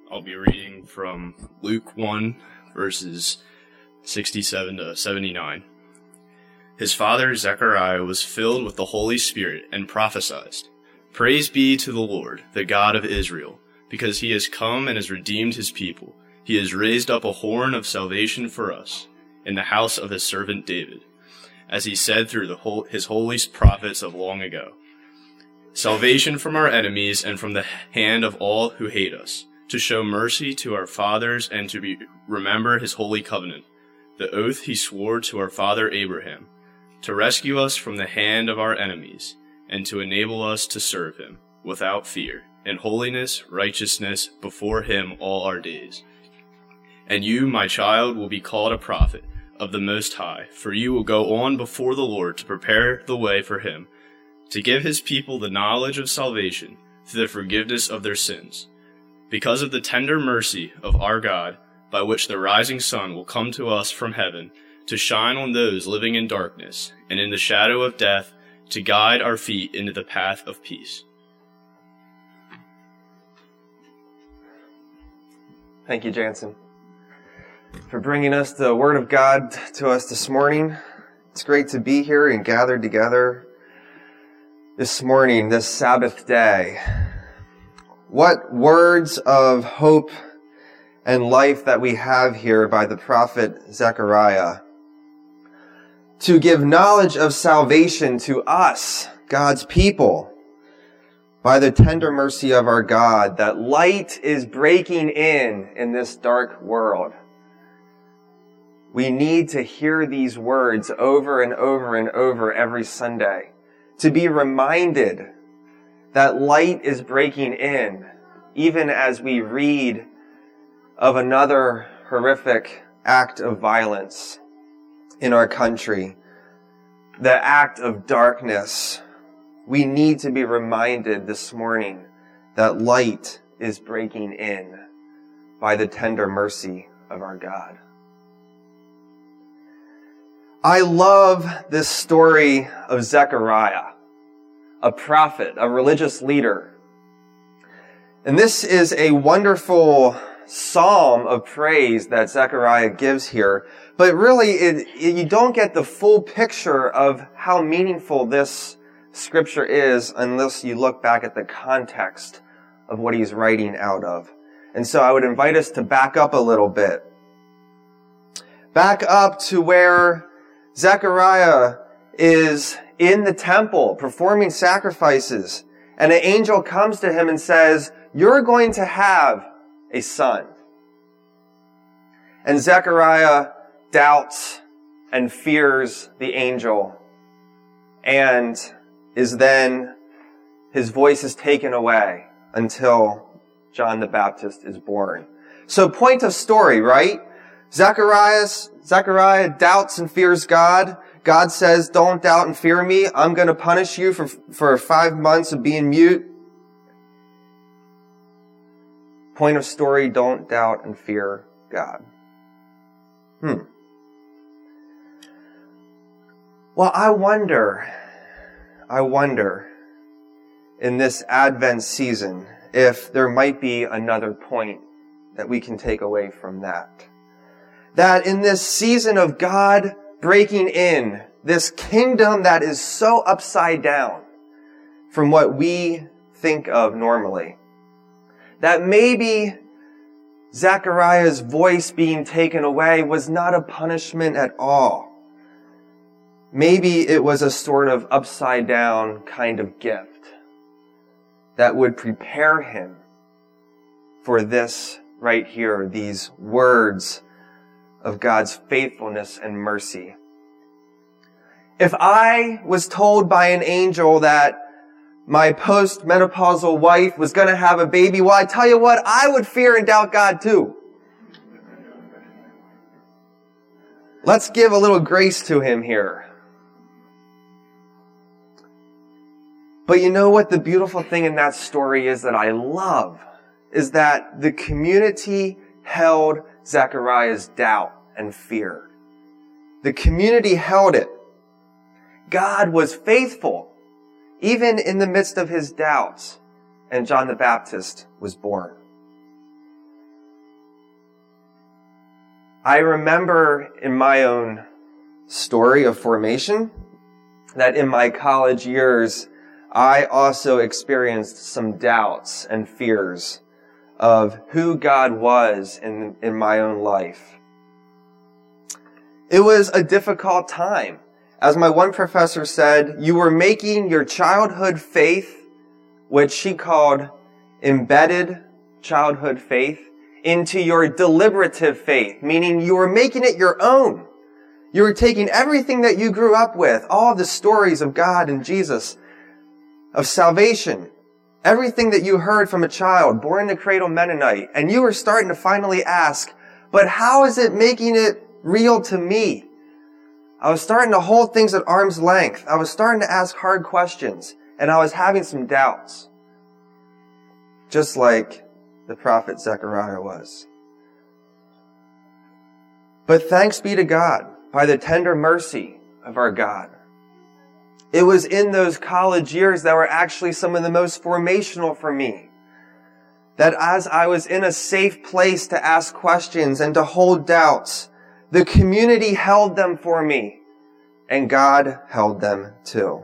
I'll be reading from Luke 1, verses 67 to 79. His father Zechariah was filled with the Holy Spirit and prophesied, "Praise be to the Lord, the God of Israel, because he has come and has redeemed his people. He has raised up a horn of salvation for us in the house of his servant David, as he said through his holy prophets of long ago. Salvation from our enemies and from the hand of all who hate us, to show mercy to our fathers and to remember his holy covenant, the oath he swore to our father Abraham, to rescue us from the hand of our enemies, and to enable us to serve him without fear, in holiness, righteousness before him all our days. And you, my child, will be called a prophet of the Most High, for you will go on before the Lord to prepare the way for him, to give his people the knowledge of salvation through the forgiveness of their sins, because of the tender mercy of our God, by which the rising sun will come to us from heaven, to shine on those living in darkness and in the shadow of death, to guide our feet into the path of peace." Thank you, Jansen, for bringing us the Word of God to us this morning. It's great to be here and gathered together this morning, this Sabbath day. What words of hope and life that we have here by the prophet Zechariah. To give knowledge of salvation to us, God's people, by the tender mercy of our God, that light is breaking in this dark world. We need to hear these words over and over and over every Sunday, to be reminded that light is breaking in, even as we read of another horrific act of violence in our country, the act of darkness. We need to be reminded this morning that light is breaking in by the tender mercy of our God. I love this story of Zechariah, a prophet, a religious leader. And this is a wonderful psalm of praise that Zechariah gives here. But really, you don't get the full picture of how meaningful this scripture is unless you look back at the context of what he's writing out of. And so I would invite us to back up a little bit. Back up to where Zechariah is in the temple performing sacrifices. And an angel comes to him and says, "You're going to have a son." And Zechariah doubts and fears the angel, and his voice is taken away until John the Baptist is born. So point of story, right? Zechariah doubts and fears God. God says, "Don't doubt and fear me. I'm going to punish you for 5 months of being mute." Point of story, don't doubt and fear God. Well, I wonder in this Advent season if there might be another point that we can take away from that. That in this season of God breaking in, this kingdom that is so upside down from what we think of normally, that maybe Zechariah's voice being taken away was not a punishment at all. Maybe it was a sort of upside down kind of gift that would prepare him for this right here, these words of God's faithfulness and mercy. If I was told by an angel that my post-menopausal wife was going to have a baby, well, I tell you what, I would fear and doubt God too. Let's give a little grace to him here. But you know what the beautiful thing in that story is that I love? Is that the community held Zechariah's doubt and fear. The community held it. God was faithful, even in the midst of his doubts, and John the Baptist was born. I remember in my own story of formation that in my college years, I also experienced some doubts and fears of who God was in my own life. It was a difficult time. As my one professor said, you were making your childhood faith, which she called embedded childhood faith, into your deliberative faith, meaning you were making it your own. You were taking everything that you grew up with, all the stories of God and Jesus, of salvation, everything that you heard from a child, born in the cradle Mennonite, and you were starting to finally ask, but how is it making it real to me? I was starting to hold things at arm's length. I was starting to ask hard questions, and I was having some doubts. Just like the prophet Zechariah was. But thanks be to God, by the tender mercy of our God. It was in those college years that were actually some of the most formational for me. That as I was in a safe place to ask questions and to hold doubts, the community held them for me, and God held them too.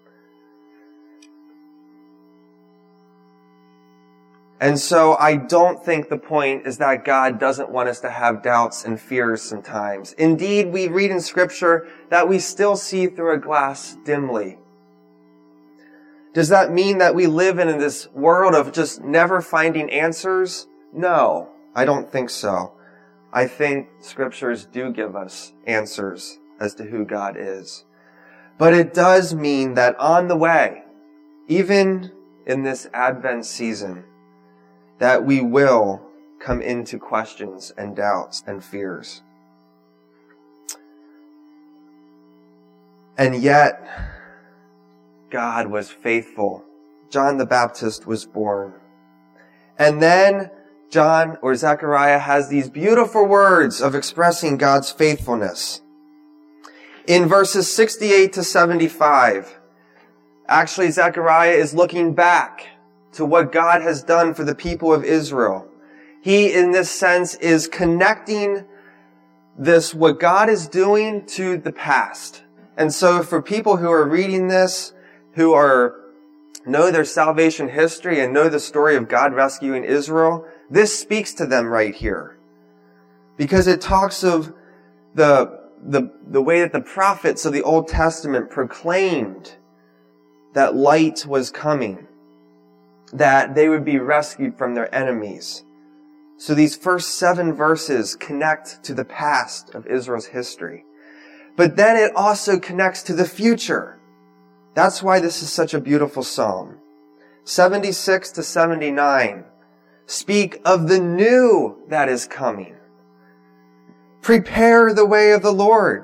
And so I don't think the point is that God doesn't want us to have doubts and fears sometimes. Indeed, we read in Scripture that we still see through a glass dimly. Does that mean that we live in this world of just never finding answers? No, I don't think so. I think Scriptures do give us answers as to who God is. But it does mean that on the way, even in this Advent season, that we will come into questions and doubts and fears. And yet, God was faithful. John the Baptist was born. And then Zechariah has these beautiful words of expressing God's faithfulness. In verses 68 to 75, actually Zechariah is looking back to what God has done for the people of Israel. He, in this sense, is connecting what God is doing to the past. And so for people who are reading this, who know their salvation history and know the story of God rescuing Israel, this speaks to them right here. Because it talks of the way that the prophets of the Old Testament proclaimed that light was coming, that they would be rescued from their enemies. So these first 7 verses connect to the past of Israel's history. But then it also connects to the future. That's why this is such a beautiful psalm. 76 to 79 speak of the new that is coming. Prepare the way of the Lord.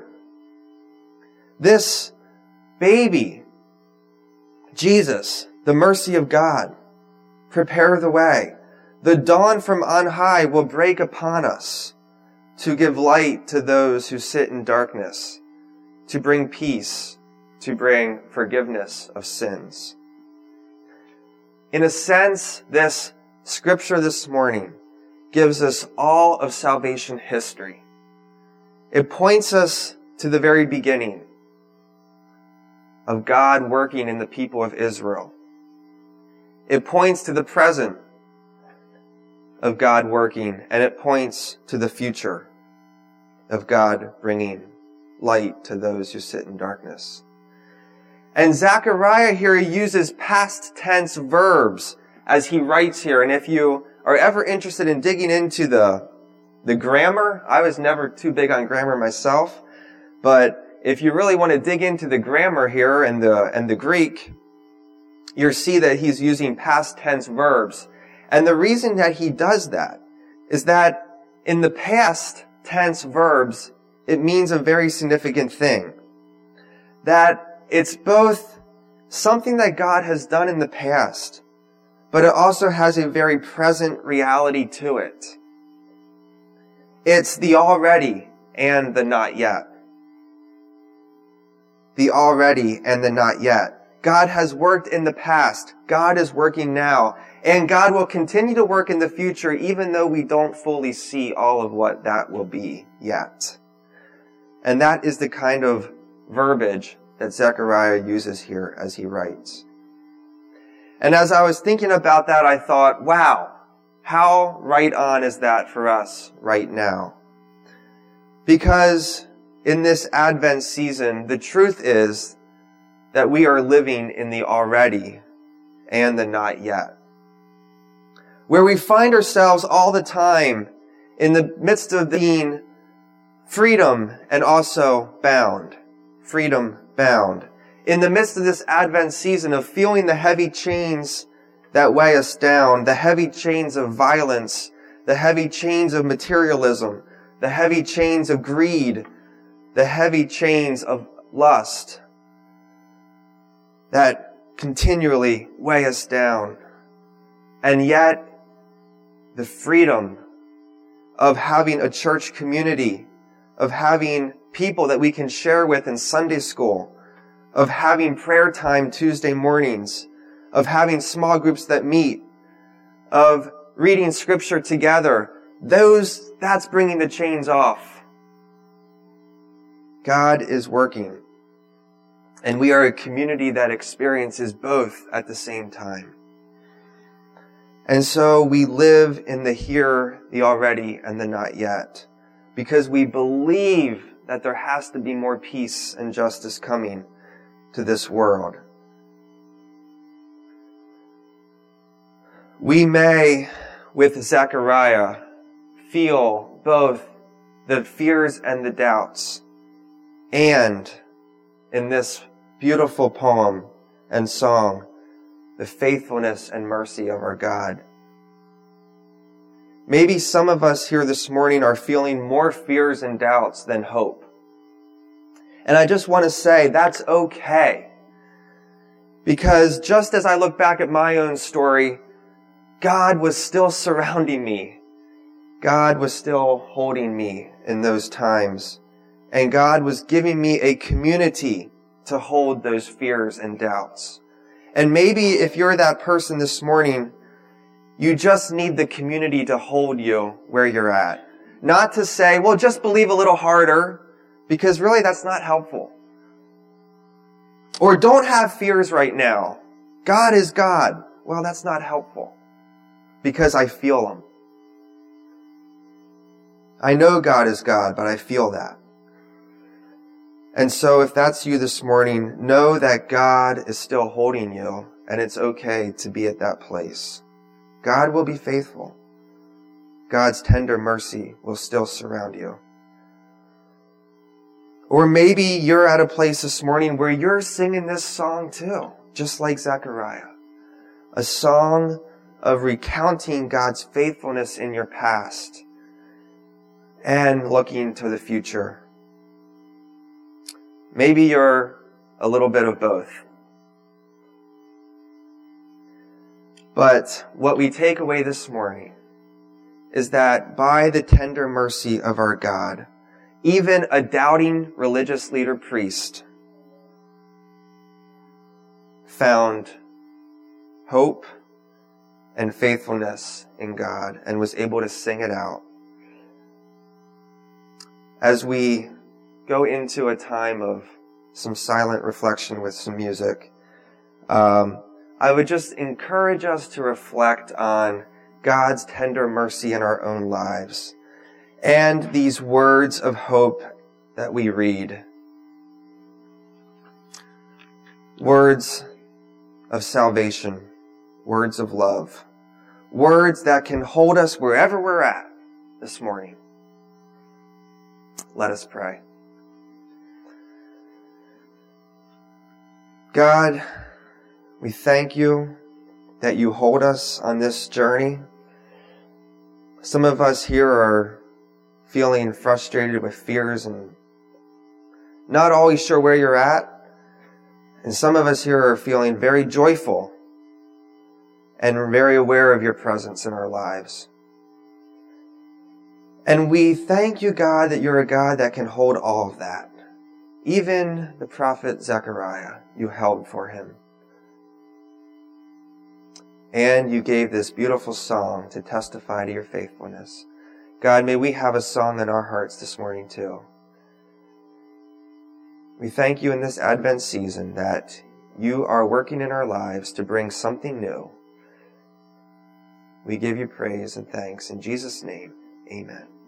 This baby, Jesus, the mercy of God, prepare the way. The dawn from on high will break upon us to give light to those who sit in darkness, to bring peace, to bring forgiveness of sins. In a sense, this scripture this morning gives us all of salvation history. It points us to the very beginning of God working in the people of Israel. It points to the present of God working, and it points to the future of God bringing light to those who sit in darkness. And Zechariah here uses past tense verbs as he writes here. And if you are ever interested in digging into the grammar, I was never too big on grammar myself, but if you really want to dig into the grammar here and the Greek, you'll see that he's using past tense verbs. And the reason that he does that is that in the past tense verbs, it means a very significant thing. That it's both something that God has done in the past, but it also has a very present reality to it. It's the already and the not yet. The already and the not yet. God has worked in the past. God is working now. And God will continue to work in the future even though we don't fully see all of what that will be yet. And that is the kind of verbiage that Zechariah uses here as he writes. And as I was thinking about that, I thought, wow, how right on is that for us right now? Because in this Advent season, the truth is that we are living in the already and the not yet, where we find ourselves all the time in the midst of being freedom and also bound. Freedom bound. In the midst of this Advent season of feeling the heavy chains that weigh us down, the heavy chains of violence, the heavy chains of materialism, the heavy chains of greed, the heavy chains of lust that continually weigh us down. And yet, the freedom of having a church community, of having people that we can share with in Sunday school, of having prayer time Tuesday mornings, of having small groups that meet, of reading scripture together, that's bringing the chains off. God is working. And we are a community that experiences both at the same time. And so we live in the here, the already, and the not yet, because we believe that there has to be more peace and justice coming to this world. We may, with Zechariah, feel both the fears and the doubts, and in this beautiful poem and song, the faithfulness and mercy of our God. Maybe some of us here this morning are feeling more fears and doubts than hope. And I just want to say that's okay. Because just as I look back at my own story, God was still surrounding me. God was still holding me in those times. And God was giving me a community to hold those fears and doubts. And maybe if you're that person this morning, you just need the community to hold you where you're at. Not to say, well, just believe a little harder, because really that's not helpful. Or don't have fears right now. God is God. Well, that's not helpful, because I feel Him. I know God is God, but I feel that. And so if that's you this morning, know that God is still holding you, and it's okay to be at that place. God will be faithful. God's tender mercy will still surround you. Or maybe you're at a place this morning where you're singing this song too, just like Zechariah. A song of recounting God's faithfulness in your past and looking to the future. Maybe you're a little bit of both. But what we take away this morning is that by the tender mercy of our God, even a doubting religious leader priest found hope and faithfulness in God and was able to sing it out. As we go into a time of some silent reflection with some music, I would just encourage us to reflect on God's tender mercy in our own lives and these words of hope that we read. Words of salvation, words of love, words that can hold us wherever we're at this morning. Let us pray. God, we thank you that you hold us on this journey. Some of us here are feeling frustrated with fears and not always sure where you're at. And some of us here are feeling very joyful and very aware of your presence in our lives. And we thank you, God, that you're a God that can hold all of that. Even the prophet Zechariah, you held for him. And you gave this beautiful song to testify to your faithfulness. God, may we have a song in our hearts this morning too. We thank you in this Advent season that you are working in our lives to bring something new. We give you praise and thanks in Jesus' name. Amen.